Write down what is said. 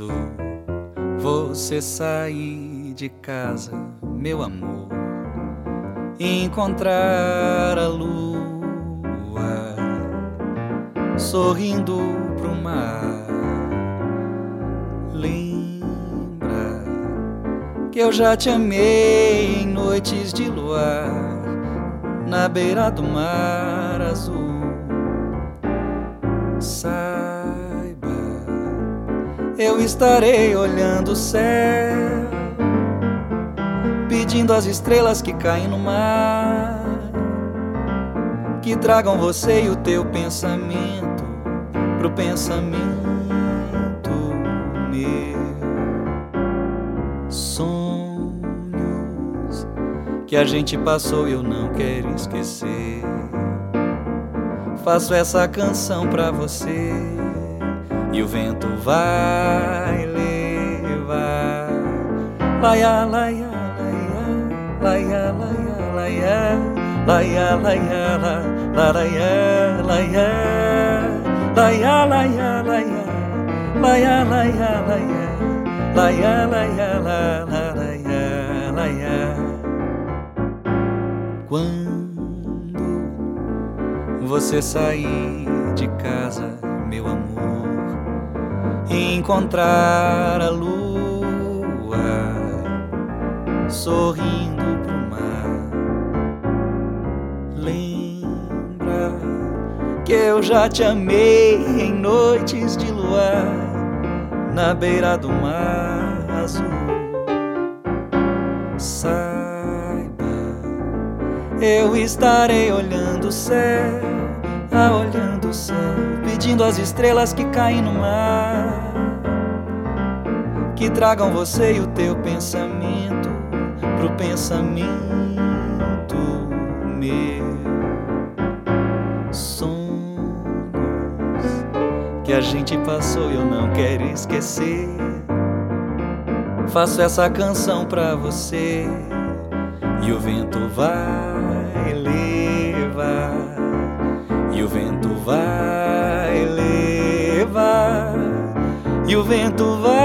Quando você sair de casa, meu amor, e encontrar a lua sorrindo pro mar, lembra que eu já te amei em noites de luar, na beira do mar azul. Saiba, eu estarei olhando o céu, pedindo às estrelas que caem no mar, que tragam você e o teu pensamento pro pensamento meu. Sonhos que a gente passou e eu não quero esquecer. Faço essa canção pra você e o vento vai levar. Laia, laia, laia, laia, laia, laia, laia, laia, laia, laia, laia, laia, laia, laia, laia, laia, laia, laia. Quando você sair de casa, meu amor, e encontrar a lua sorrindo pro mar, lembra que eu já te amei em noites de luar, na beira do mar azul. Saiba, eu estarei olhando o céu, olhando o céu, pedindo às estrelas que caem no mar, que tragam você e o teu pensamento pro pensamento meu. Sonhos que a gente passou e eu não quero esquecer. Faço essa canção pra você e o vento vai levar, e o vento vai levar, e o vento vai